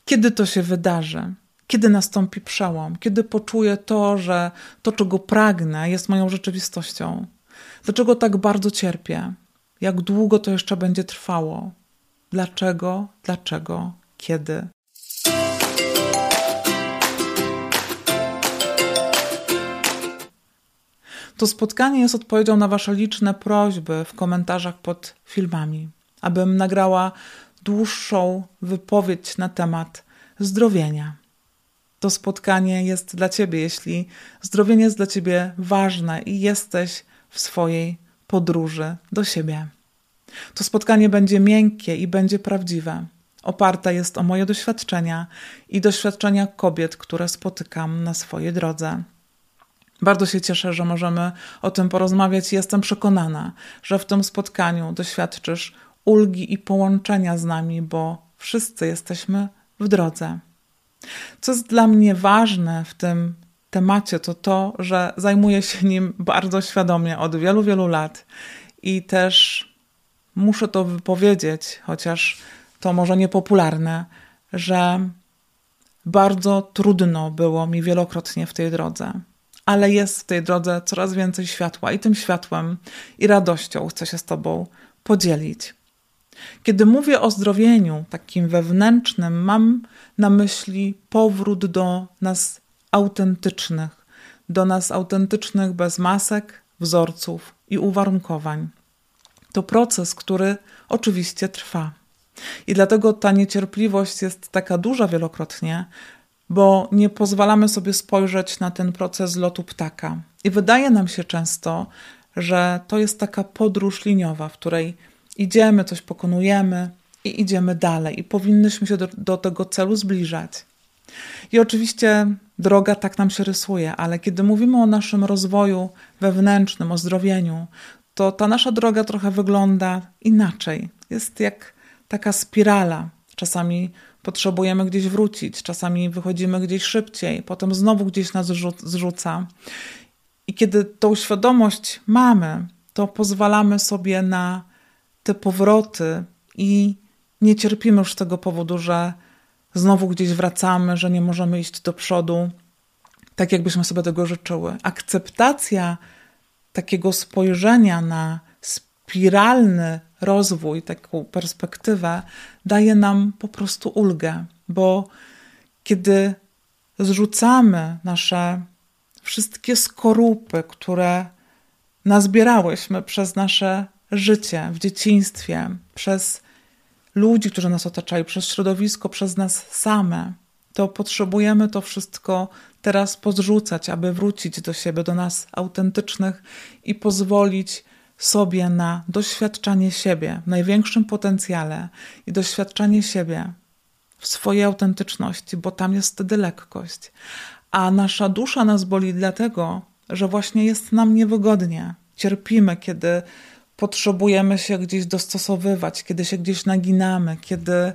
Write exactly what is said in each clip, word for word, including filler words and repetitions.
Kiedy to się wydarzy? Kiedy nastąpi przełom? Kiedy poczuję to, że to, czego pragnę, jest moją rzeczywistością? Dlaczego tak bardzo cierpię? Jak długo to jeszcze będzie trwało? Dlaczego? Dlaczego? Kiedy? To spotkanie jest odpowiedzią na wasze liczne prośby w komentarzach pod filmami, abym nagrała dłuższą wypowiedź na temat zdrowienia. To spotkanie jest dla ciebie, jeśli zdrowienie jest dla ciebie ważne i jesteś w swojej podróży do siebie. To spotkanie będzie miękkie i będzie prawdziwe. Oparte jest o moje doświadczenia i doświadczenia kobiet, które spotykam na swojej drodze. Bardzo się cieszę, że możemy o tym porozmawiać i jestem przekonana, że w tym spotkaniu doświadczysz ulgi i połączenia z nami, bo wszyscy jesteśmy w drodze. Co jest dla mnie ważne w tym temacie, to to, że zajmuję się nim bardzo świadomie od wielu, wielu lat i też muszę to wypowiedzieć, chociaż to może niepopularne, że bardzo trudno było mi wielokrotnie w tej drodze. Ale jest w tej drodze coraz więcej światła i tym światłem i radością chcę się z tobą podzielić. Kiedy mówię o zdrowieniu takim wewnętrznym, mam na myśli powrót do nas autentycznych, do nas autentycznych bez masek, wzorców i uwarunkowań. To proces, który oczywiście trwa. I dlatego ta niecierpliwość jest taka duża wielokrotnie, bo nie pozwalamy sobie spojrzeć na ten proces lotu ptaka. I wydaje nam się często, że to jest taka podróż liniowa, w której idziemy, coś pokonujemy i idziemy dalej. I powinnyśmy się do, do tego celu zbliżać. I oczywiście droga tak nam się rysuje, ale kiedy mówimy o naszym rozwoju wewnętrznym, o zdrowieniu, to ta nasza droga trochę wygląda inaczej. Jest jak taka spirala. Czasami potrzebujemy gdzieś wrócić, czasami wychodzimy gdzieś szybciej, potem znowu gdzieś nas zrzuca. I kiedy tą świadomość mamy, to pozwalamy sobie na te powroty i nie cierpimy już z tego powodu, że znowu gdzieś wracamy, że nie możemy iść do przodu, tak jakbyśmy sobie tego życzyły. Akceptacja takiego spojrzenia na spiralny rozwój, taką perspektywę daje nam po prostu ulgę, bo kiedy zrzucamy nasze wszystkie skorupy, które nazbierałyśmy przez nasze życie w dzieciństwie, przez ludzi, którzy nas otaczali, przez środowisko, przez nas same, to potrzebujemy to wszystko teraz pozrzucać, aby wrócić do siebie, do nas autentycznych i pozwolić sobie na doświadczanie siebie w największym potencjale i doświadczanie siebie w swojej autentyczności, bo tam jest wtedy lekkość. A nasza dusza nas boli dlatego, że właśnie jest nam niewygodnie. Cierpimy, kiedy potrzebujemy się gdzieś dostosowywać, kiedy się gdzieś naginamy, kiedy,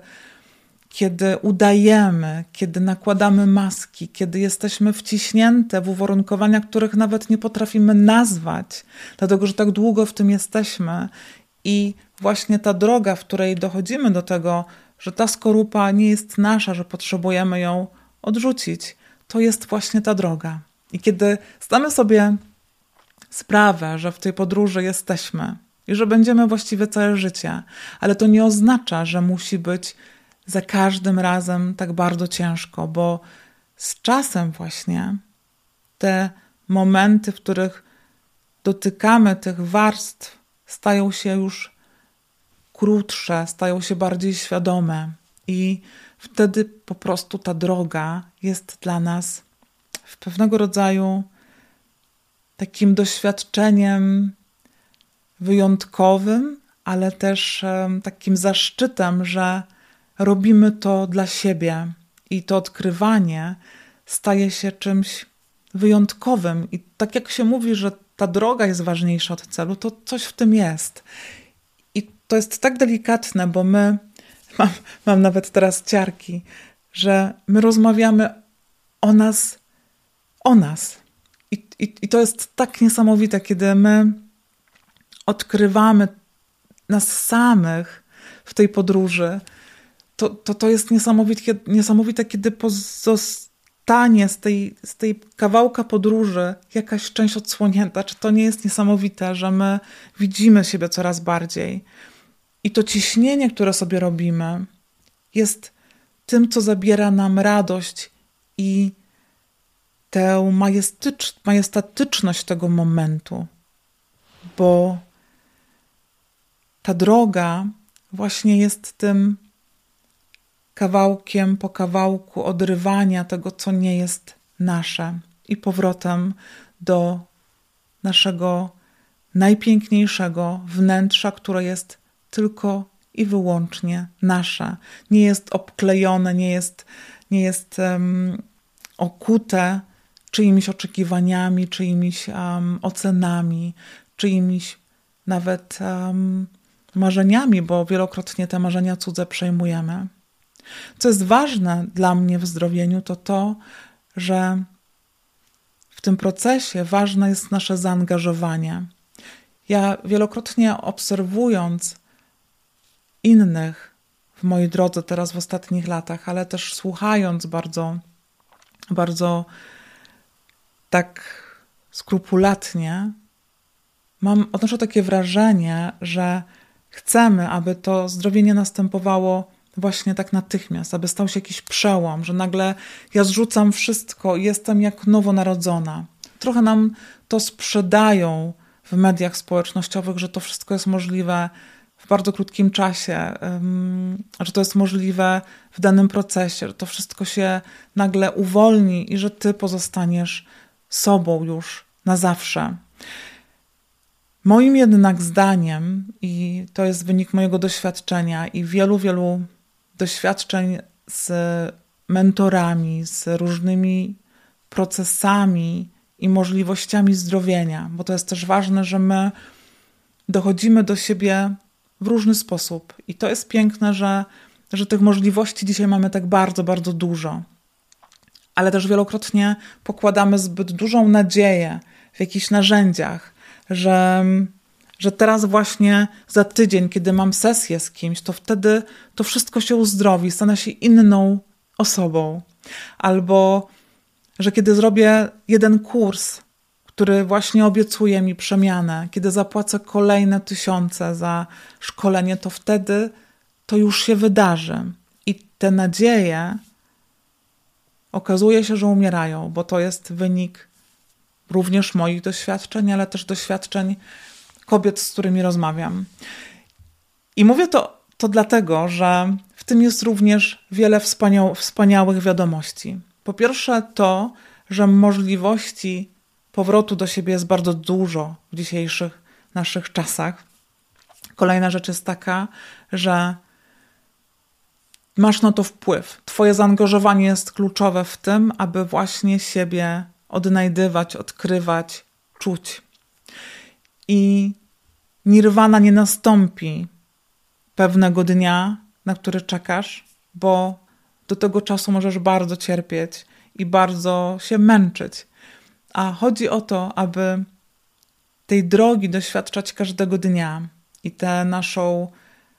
kiedy udajemy, kiedy nakładamy maski, kiedy jesteśmy wciśnięte w uwarunkowania, których nawet nie potrafimy nazwać, dlatego że tak długo w tym jesteśmy. I właśnie ta droga, w której dochodzimy do tego, że ta skorupa nie jest nasza, że potrzebujemy ją odrzucić, to jest właśnie ta droga. I kiedy zdamy sobie sprawę, że w tej podróży jesteśmy i że będziemy właściwie całe życie, ale to nie oznacza, że musi być za każdym razem tak bardzo ciężko, bo z czasem właśnie te momenty, w których dotykamy tych warstw, stają się już krótsze, stają się bardziej świadome i wtedy po prostu ta droga jest dla nas w pewnego rodzaju takim doświadczeniem wyjątkowym, ale też takim zaszczytem, że robimy to dla siebie i to odkrywanie staje się czymś wyjątkowym. I tak jak się mówi, że ta droga jest ważniejsza od celu, to coś w tym jest. I to jest tak delikatne, bo my, mam, mam nawet teraz ciarki, że my rozmawiamy o nas, o nas. I, i, I to jest tak niesamowite, kiedy my odkrywamy nas samych w tej podróży, to, to, to jest niesamowite, niesamowite, kiedy pozostanie z tej, z tej kawałka podróży jakaś część odsłonięta. Czy to nie jest niesamowite, że my widzimy siebie coraz bardziej? I to ciśnienie, które sobie robimy, jest tym, co zabiera nam radość i tę majestycz, majestatyczność tego momentu. Bo ta droga właśnie jest tym kawałkiem po kawałku odrywania tego, co nie jest nasze i powrotem do naszego najpiękniejszego wnętrza, które jest tylko i wyłącznie nasze. Nie jest obklejone, nie jest, nie jest um, okute czyimiś oczekiwaniami, czyimiś um, ocenami, czyimiś nawet um, marzeniami, bo wielokrotnie te marzenia cudze przejmujemy. Co jest ważne dla mnie w zdrowieniu, to to, że w tym procesie ważne jest nasze zaangażowanie. Ja wielokrotnie obserwując innych w mojej drodze teraz w ostatnich latach, ale też słuchając bardzo, bardzo tak skrupulatnie, mam, odnoszę takie wrażenie, że chcemy, aby to zdrowienie następowało właśnie tak natychmiast, aby stał się jakiś przełom, że nagle ja zrzucam wszystko i jestem jak nowonarodzona. Trochę nam to sprzedają w mediach społecznościowych, że to wszystko jest możliwe w bardzo krótkim czasie, że to jest możliwe w danym procesie, że to wszystko się nagle uwolni i że ty pozostaniesz sobą już na zawsze. Moim jednak zdaniem, i to jest wynik mojego doświadczenia i wielu, wielu doświadczeń z mentorami, z różnymi procesami i możliwościami zdrowienia, bo to jest też ważne, że my dochodzimy do siebie w różny sposób i to jest piękne, że, że tych możliwości dzisiaj mamy tak bardzo, bardzo dużo. Ale też wielokrotnie pokładamy zbyt dużą nadzieję w jakichś narzędziach, że, że teraz właśnie za tydzień, kiedy mam sesję z kimś, to wtedy to wszystko się uzdrowi, stanę się inną osobą. Albo, że kiedy zrobię jeden kurs, który właśnie obiecuje mi przemianę, kiedy zapłacę kolejne tysiące za szkolenie, to wtedy to już się wydarzy. I te nadzieje okazuje się, że umierają, bo to jest wynik również moich doświadczeń, ale też doświadczeń kobiet, z którymi rozmawiam. I mówię to, to dlatego, że w tym jest również wiele wspaniał, wspaniałych wiadomości. Po pierwsze to, że możliwości powrotu do siebie jest bardzo dużo w dzisiejszych naszych czasach. Kolejna rzecz jest taka, że masz na to wpływ. Twoje zaangażowanie jest kluczowe w tym, aby właśnie siebie odnajdywać, odkrywać, czuć. I nirwana nie nastąpi pewnego dnia, na który czekasz, bo do tego czasu możesz bardzo cierpieć i bardzo się męczyć. A chodzi o to, aby tej drogi doświadczać każdego dnia i tę naszą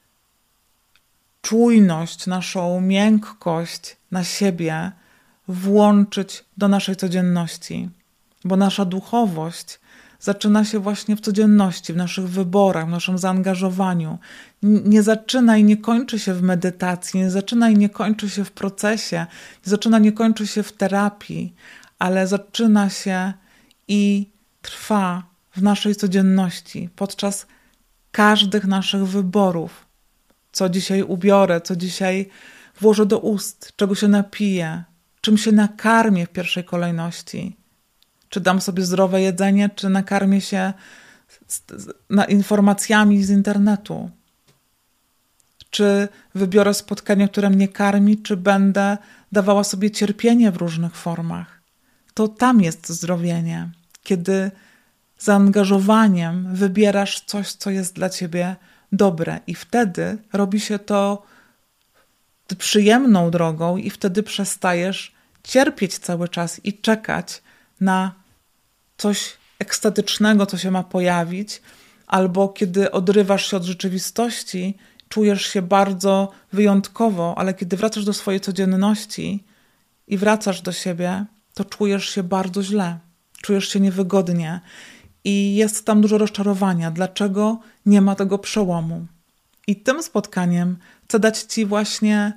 czujność, naszą miękkość na siebie włączyć do naszej codzienności. Bo nasza duchowość zaczyna się właśnie w codzienności, w naszych wyborach, w naszym zaangażowaniu. Nie zaczyna i nie kończy się w medytacji, nie zaczyna i nie kończy się w procesie, nie zaczyna i nie kończy się w terapii, ale zaczyna się i trwa w naszej codzienności, podczas każdych naszych wyborów. Co dzisiaj ubiorę, co dzisiaj włożę do ust, czego się napiję, czym się nakarmię w pierwszej kolejności. Czy dam sobie zdrowe jedzenie, czy nakarmię się z, z, na informacjami z internetu. Czy wybiorę spotkanie, które mnie karmi, czy będę dawała sobie cierpienie w różnych formach. To tam jest zdrowienie, kiedy zaangażowaniem wybierasz coś, co jest dla ciebie dobre i wtedy robi się to przyjemną drogą i wtedy przestajesz cierpieć cały czas i czekać na coś ekstatycznego, co się ma pojawić, albo kiedy odrywasz się od rzeczywistości, czujesz się bardzo wyjątkowo, ale kiedy wracasz do swojej codzienności i wracasz do siebie, to czujesz się bardzo źle, czujesz się niewygodnie i jest tam dużo rozczarowania. Dlaczego nie ma tego przełomu? I tym spotkaniem chcę dać Ci właśnie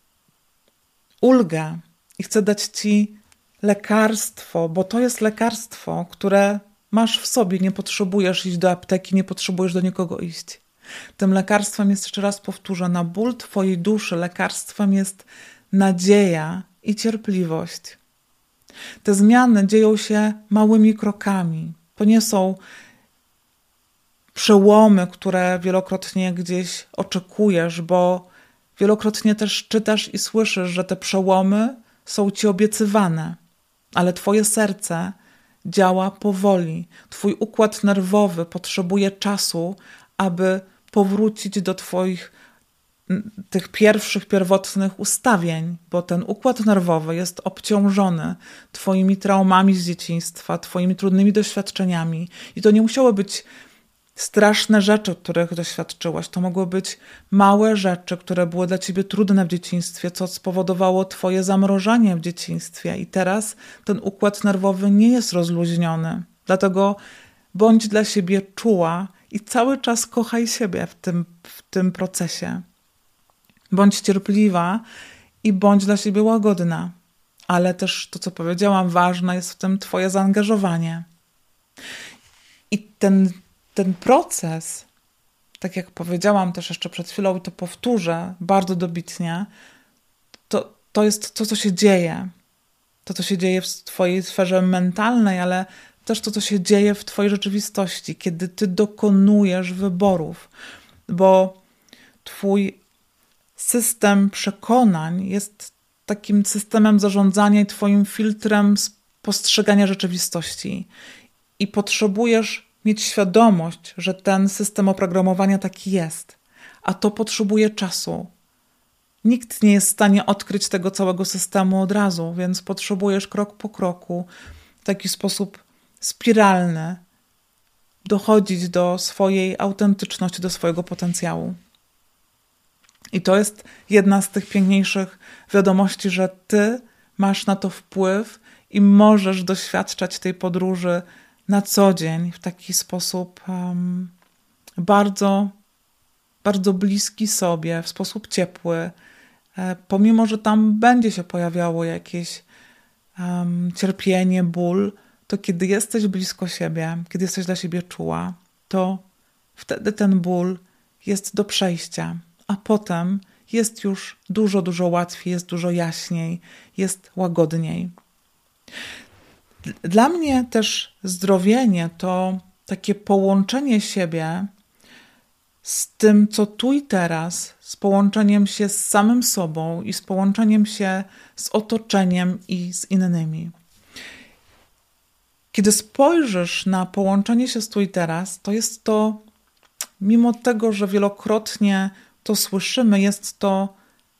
ulgę i chcę dać Ci lekarstwo, bo to jest lekarstwo, które masz w sobie, nie potrzebujesz iść do apteki, nie potrzebujesz do nikogo iść. Tym lekarstwem jest, jeszcze raz powtórzę, na ból Twojej duszy lekarstwem jest nadzieja i cierpliwość. Te zmiany dzieją się małymi krokami. To nie są przełomy, które wielokrotnie gdzieś oczekujesz, bo wielokrotnie też czytasz i słyszysz, że te przełomy są Ci obiecywane, ale Twoje serce działa powoli. Twój układ nerwowy potrzebuje czasu, aby powrócić do Twoich tych pierwszych, pierwotnych ustawień, bo ten układ nerwowy jest obciążony Twoimi traumami z dzieciństwa, Twoimi trudnymi doświadczeniami i to nie musiało być straszne rzeczy, których doświadczyłaś. To mogły być małe rzeczy, które były dla Ciebie trudne w dzieciństwie, co spowodowało Twoje zamrożenie w dzieciństwie i teraz ten układ nerwowy nie jest rozluźniony. Dlatego bądź dla siebie czuła i cały czas kochaj siebie w tym, w tym procesie. Bądź cierpliwa i bądź dla siebie łagodna. Ale też to, co powiedziałam, ważne jest w tym Twoje zaangażowanie. I ten, ten proces, tak jak powiedziałam też jeszcze przed chwilą i to powtórzę bardzo dobitnie, to, to jest to, co się dzieje. To, co się dzieje w Twojej sferze mentalnej, ale też to, co się dzieje w Twojej rzeczywistości, kiedy Ty dokonujesz wyborów. Bo Twój system przekonań jest takim systemem zarządzania i Twoim filtrem postrzegania rzeczywistości. I potrzebujesz mieć świadomość, że ten system oprogramowania taki jest, a to potrzebuje czasu. Nikt nie jest w stanie odkryć tego całego systemu od razu, więc potrzebujesz krok po kroku, w taki sposób spiralny, dochodzić do swojej autentyczności, do swojego potencjału. I to jest jedna z tych piękniejszych wiadomości, że Ty masz na to wpływ i możesz doświadczać tej podróży na co dzień w taki sposób um, bardzo, bardzo bliski sobie, w sposób ciepły, e, pomimo, że tam będzie się pojawiało jakieś um, cierpienie, ból, to kiedy jesteś blisko siebie, kiedy jesteś dla siebie czuła, to wtedy ten ból jest do przejścia, a potem jest już dużo, dużo łatwiej, jest dużo jaśniej, jest łagodniej. Dla mnie też zdrowienie to takie połączenie siebie z tym, co tu i teraz, z połączeniem się z samym sobą i z połączeniem się z otoczeniem i z innymi. Kiedy spojrzysz na połączenie się z tu i teraz, to jest to, mimo tego, że wielokrotnie to słyszymy, jest to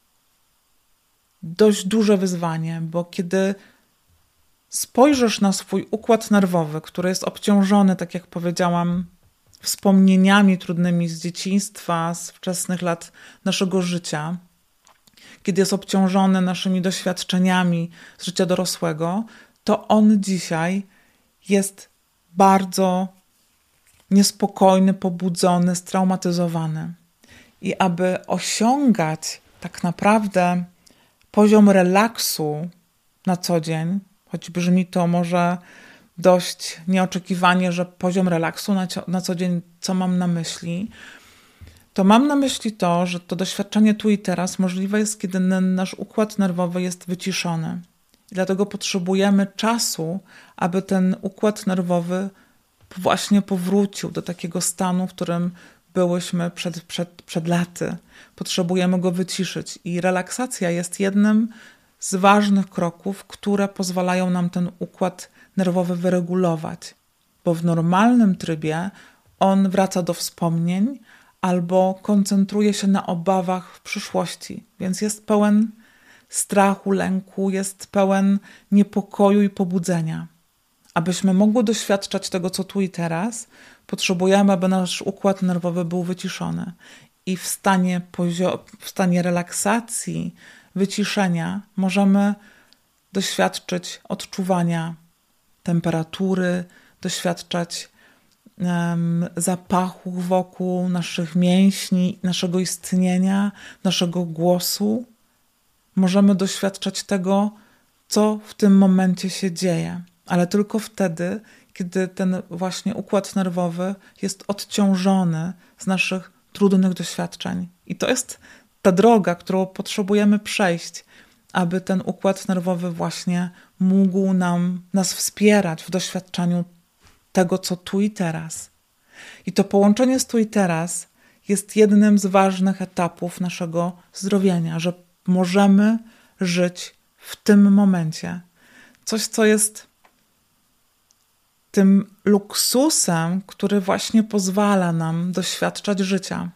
dość duże wyzwanie, bo kiedy spojrzysz na swój układ nerwowy, który jest obciążony, tak jak powiedziałam, wspomnieniami trudnymi z dzieciństwa, z wczesnych lat naszego życia, kiedy jest obciążony naszymi doświadczeniami z życia dorosłego, to on dzisiaj jest bardzo niespokojny, pobudzony, straumatyzowany. I aby osiągać tak naprawdę poziom relaksu na co dzień, choć brzmi to może dość nieoczekiwanie, że poziom relaksu na, na co dzień, co mam na myśli, to mam na myśli to, że to doświadczenie tu i teraz możliwe jest, kiedy nasz układ nerwowy jest wyciszony. I dlatego potrzebujemy czasu, aby ten układ nerwowy właśnie powrócił do takiego stanu, w którym byłyśmy przed, przed, przed laty. Potrzebujemy go wyciszyć i relaksacja jest jednym z ważnych kroków, które pozwalają nam ten układ nerwowy wyregulować, bo w normalnym trybie on wraca do wspomnień albo koncentruje się na obawach w przyszłości, więc jest pełen strachu, lęku, jest pełen niepokoju i pobudzenia. Abyśmy mogły doświadczać tego, co tu i teraz, potrzebujemy, aby nasz układ nerwowy był wyciszony. i w stanie, pozio- w stanie relaksacji, wyciszenia możemy doświadczyć odczuwania temperatury, doświadczać um, zapachów wokół naszych mięśni, naszego istnienia, naszego głosu. Możemy doświadczać tego, co w tym momencie się dzieje, ale tylko wtedy, kiedy ten właśnie układ nerwowy jest odciążony z naszych trudnych doświadczeń. I to jest ta droga, którą potrzebujemy przejść, aby ten układ nerwowy właśnie mógł nam, nas wspierać w doświadczaniu tego, co tu i teraz. I to połączenie z tu i teraz jest jednym z ważnych etapów naszego zdrowienia, że możemy żyć w tym momencie. Coś, co jest tym luksusem, który właśnie pozwala nam doświadczać życia.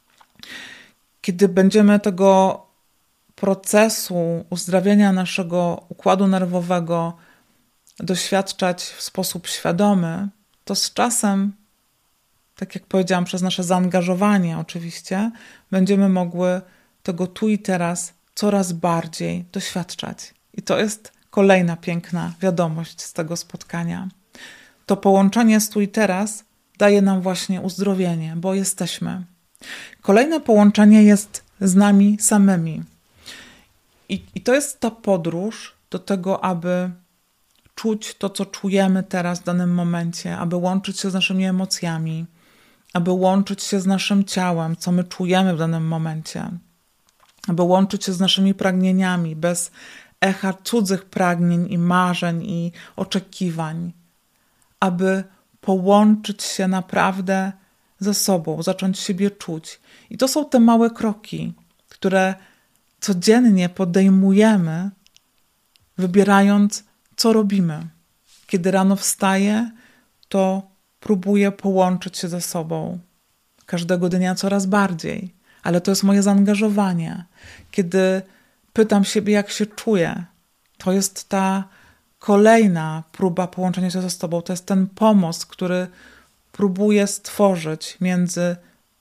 Kiedy będziemy tego procesu uzdrawiania naszego układu nerwowego doświadczać w sposób świadomy, to z czasem, tak jak powiedziałam, przez nasze zaangażowanie oczywiście, będziemy mogły tego tu i teraz coraz bardziej doświadczać. I to jest kolejna piękna wiadomość z tego spotkania. To połączenie z tu i teraz daje nam właśnie uzdrowienie, bo jesteśmy. Kolejne połączenie jest z nami samymi. I, i to jest ta podróż do tego, aby czuć to, co czujemy teraz w danym momencie, aby łączyć się z naszymi emocjami, aby łączyć się z naszym ciałem, co my czujemy w danym momencie, aby łączyć się z naszymi pragnieniami, bez echa cudzych pragnień i marzeń i oczekiwań, aby połączyć się naprawdę ze sobą, zacząć siebie czuć. I to są te małe kroki, które codziennie podejmujemy, wybierając, co robimy. Kiedy rano wstaję, to próbuję połączyć się ze sobą. Każdego dnia coraz bardziej, ale to jest moje zaangażowanie. Kiedy pytam siebie, jak się czuję, to jest ta kolejna próba połączenia się ze sobą. To jest ten pomost, który próbuję stworzyć między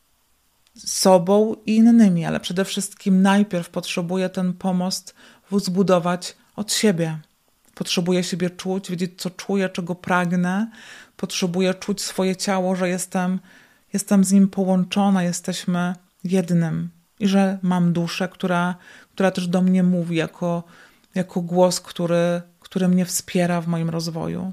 sobą i innymi, ale przede wszystkim najpierw potrzebuję ten pomost zbudować od siebie. Potrzebuję siebie czuć, wiedzieć, co czuję, czego pragnę. Potrzebuję czuć swoje ciało, że jestem, jestem z nim połączona, jesteśmy jednym i że mam duszę, która, która też do mnie mówi jako, jako głos, który, który mnie wspiera w moim rozwoju.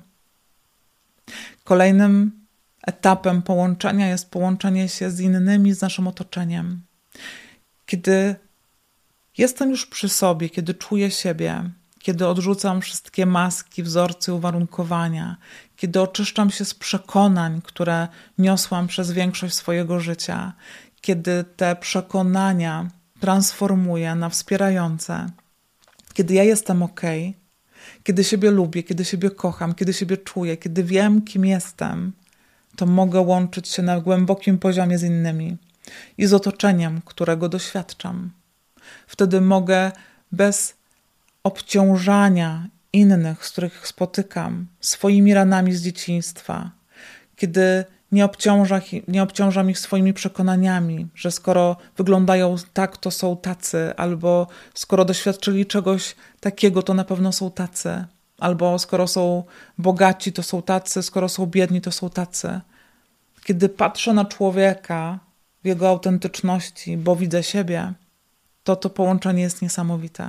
Kolejnym etapem połączenia jest połączenie się z innymi, z naszym otoczeniem. Kiedy jestem już przy sobie, kiedy czuję siebie, kiedy odrzucam wszystkie maski, wzorce, uwarunkowania, kiedy oczyszczam się z przekonań, które niosłam przez większość swojego życia, kiedy te przekonania transformuję na wspierające, kiedy ja jestem okej, kiedy siebie lubię, kiedy siebie kocham, kiedy siebie czuję, kiedy wiem, kim jestem, to mogę łączyć się na głębokim poziomie z innymi i z otoczeniem, którego doświadczam. Wtedy mogę bez obciążania innych, z których spotykam, swoimi ranami z dzieciństwa, kiedy nie, obciąża, nie obciążam ich swoimi przekonaniami, że skoro wyglądają tak, to są tacy, albo skoro doświadczyli czegoś takiego, to na pewno są tacy, albo skoro są bogaci, to są tacy, skoro są biedni, to są tacy. Kiedy patrzę na człowieka w jego autentyczności, bo widzę siebie, to to połączenie jest niesamowite.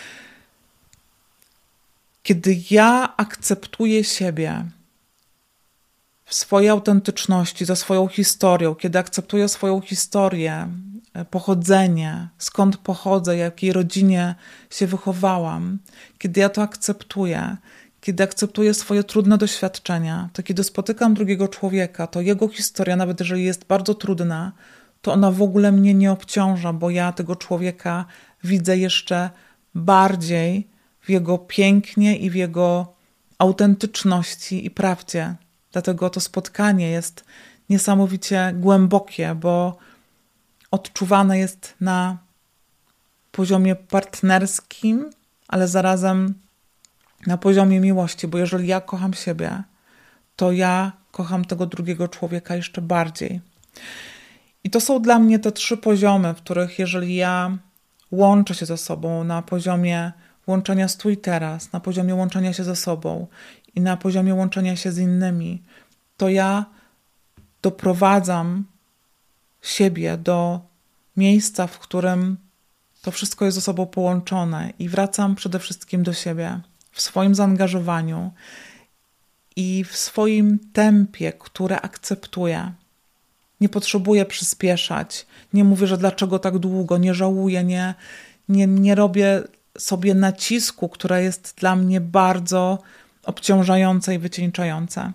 Kiedy ja akceptuję siebie w swojej autentyczności, za swoją historią, kiedy akceptuję swoją historię, pochodzenie, skąd pochodzę, w jakiej rodzinie się wychowałam, kiedy ja to akceptuję, kiedy akceptuję swoje trudne doświadczenia, to kiedy spotykam drugiego człowieka, to jego historia, nawet jeżeli jest bardzo trudna, to ona w ogóle mnie nie obciąża, bo ja tego człowieka widzę jeszcze bardziej w jego pięknie i w jego autentyczności i prawdzie. Dlatego to spotkanie jest niesamowicie głębokie, bo odczuwane jest na poziomie partnerskim, ale zarazem na poziomie miłości, bo jeżeli ja kocham siebie, to ja kocham tego drugiego człowieka jeszcze bardziej. I to są dla mnie te trzy poziomy, w których jeżeli ja łączę się ze sobą na poziomie łączenia z tu i teraz, na poziomie łączenia się ze sobą i na poziomie łączenia się z innymi, to ja doprowadzam siebie do miejsca, w którym to wszystko jest ze sobą połączone i wracam przede wszystkim do siebie w swoim zaangażowaniu i w swoim tempie, które akceptuję. Nie potrzebuję przyspieszać, nie mówię, że dlaczego tak długo, nie żałuję, nie, nie, nie robię sobie nacisku, które jest dla mnie bardzo obciążające i wycieńczające.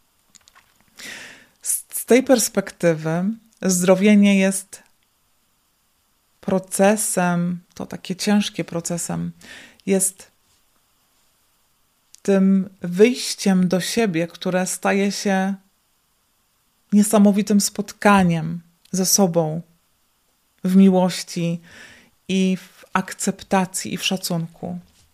Z, z tej perspektywy zdrowienie jest procesem, to takie ciężkie procesem, jest tym wyjściem do siebie, które staje się niesamowitym spotkaniem ze sobą w miłości i w akceptacji i w szacunku.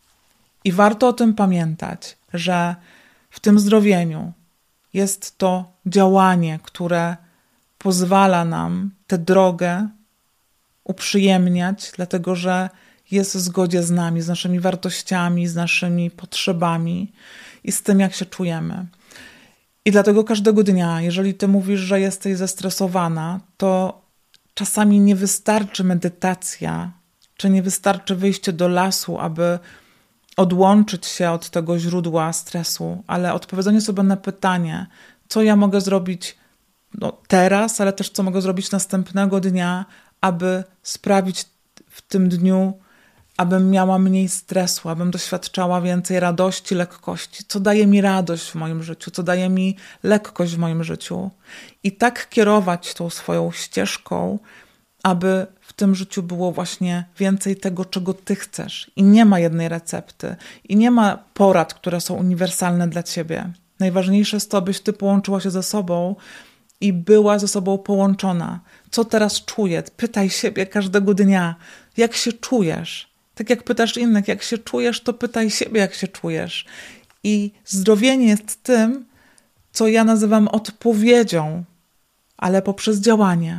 I warto o tym pamiętać, że w tym zdrowieniu jest to działanie, które pozwala nam tę drogę uprzyjemniać, dlatego że jest w zgodzie z nami, z naszymi wartościami, z naszymi potrzebami i z tym, jak się czujemy. I dlatego każdego dnia, jeżeli ty mówisz, że jesteś zestresowana, to czasami nie wystarczy medytacja, czy nie wystarczy wyjście do lasu, aby odłączyć się od tego źródła stresu, ale odpowiedzenie sobie na pytanie, co ja mogę zrobić no, teraz, ale też co mogę zrobić następnego dnia, aby sprawić w tym dniu, abym miała mniej stresu, abym doświadczała więcej radości, lekkości. Co daje mi radość w moim życiu, co daje mi lekkość w moim życiu. I tak kierować tą swoją ścieżką, aby w tym życiu było właśnie więcej tego, czego ty chcesz. I nie ma jednej recepty. I nie ma porad, które są uniwersalne dla ciebie. Najważniejsze jest to, abyś ty połączyła się ze sobą i była ze sobą połączona. Co teraz czuję? Pytaj siebie każdego dnia, jak się czujesz? Tak jak pytasz innych, jak się czujesz, to pytaj siebie, jak się czujesz. I zdrowienie jest tym, co ja nazywam odpowiedzią, ale poprzez działanie.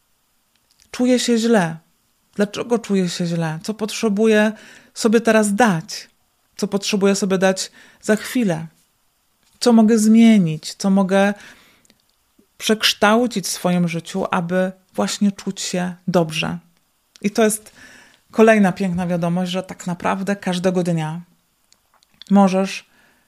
Czuję się źle. Dlaczego czuję się źle? Co potrzebuję sobie teraz dać? Co potrzebuję sobie dać za chwilę? Co mogę zmienić? Co mogę przekształcić w swoim życiu, aby właśnie czuć się dobrze? I to jest kolejna piękna wiadomość, że tak naprawdę każdego dnia możesz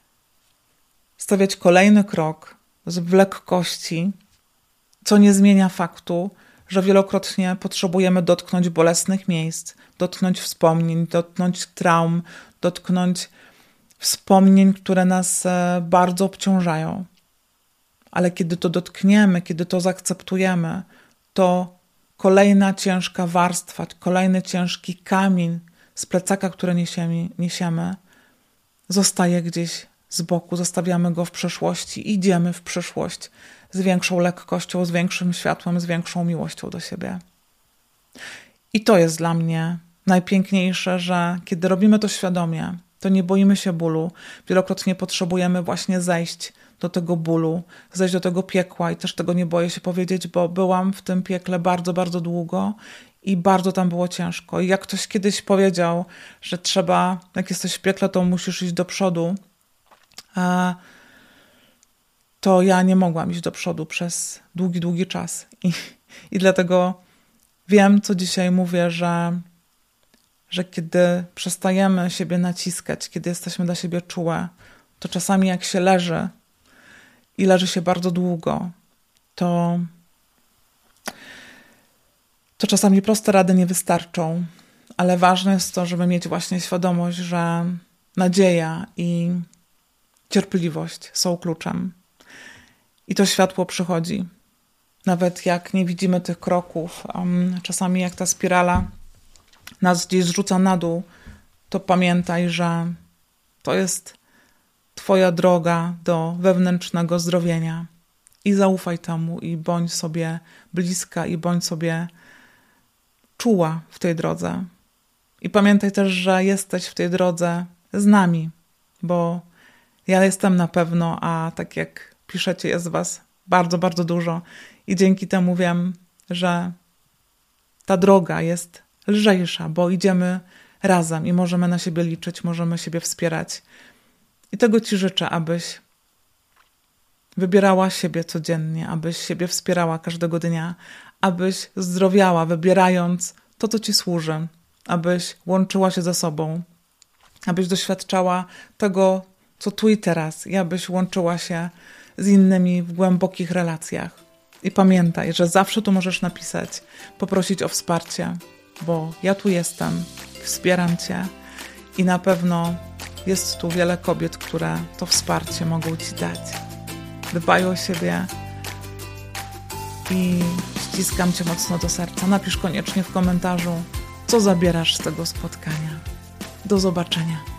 stawiać kolejny krok w lekkości, co nie zmienia faktu, że wielokrotnie potrzebujemy dotknąć bolesnych miejsc, dotknąć wspomnień, dotknąć traum, dotknąć wspomnień, które nas bardzo obciążają. Ale kiedy to dotkniemy, kiedy to zaakceptujemy, to kolejna ciężka warstwa, kolejny ciężki kamień z plecaka, który niesiemy, niesiemy, zostaje gdzieś z boku, zostawiamy go w przeszłości, idziemy w przyszłość z większą lekkością, z większym światłem, z większą miłością do siebie. I to jest dla mnie najpiękniejsze, że kiedy robimy to świadomie, to nie boimy się bólu. Wielokrotnie potrzebujemy właśnie zejść do tego bólu, zejść do tego piekła i też tego nie boję się powiedzieć, bo byłam w tym piekle bardzo, bardzo długo i bardzo tam było ciężko. I jak ktoś kiedyś powiedział, że trzeba, jak jesteś w piekle, to musisz iść do przodu, to ja nie mogłam iść do przodu przez długi, długi czas. I, i dlatego wiem, co dzisiaj mówię, że, że kiedy przestajemy siebie naciskać, kiedy jesteśmy dla siebie czułe, to czasami jak się leży i leży się bardzo długo, to, to czasami proste rady nie wystarczą, ale ważne jest to, żeby mieć właśnie świadomość, że nadzieja i cierpliwość są kluczem. I to światło przychodzi. Nawet jak nie widzimy tych kroków, um, czasami jak ta spirala nas gdzieś zrzuca na dół, to pamiętaj, że to jest twoja droga do wewnętrznego zdrowienia. I zaufaj temu i bądź sobie bliska i bądź sobie czuła w tej drodze. I pamiętaj też, że jesteś w tej drodze z nami, bo ja jestem na pewno, a tak jak piszecie, jest was bardzo, bardzo dużo i dzięki temu wiem, że ta droga jest lżejsza, bo idziemy razem i możemy na siebie liczyć, możemy siebie wspierać. I tego Ci życzę, abyś wybierała siebie codziennie, abyś siebie wspierała każdego dnia, abyś zdrowiała, wybierając to, co Ci służy, abyś łączyła się ze sobą, abyś doświadczała tego, co tu i teraz, i abyś łączyła się z innymi w głębokich relacjach. I pamiętaj, że zawsze tu możesz napisać, poprosić o wsparcie, bo ja tu jestem, wspieram Cię i na pewno jest tu wiele kobiet, które to wsparcie mogą Ci dać. Dbaj o siebie i ściskam Cię mocno do serca. Napisz koniecznie w komentarzu, co zabierasz z tego spotkania. Do zobaczenia.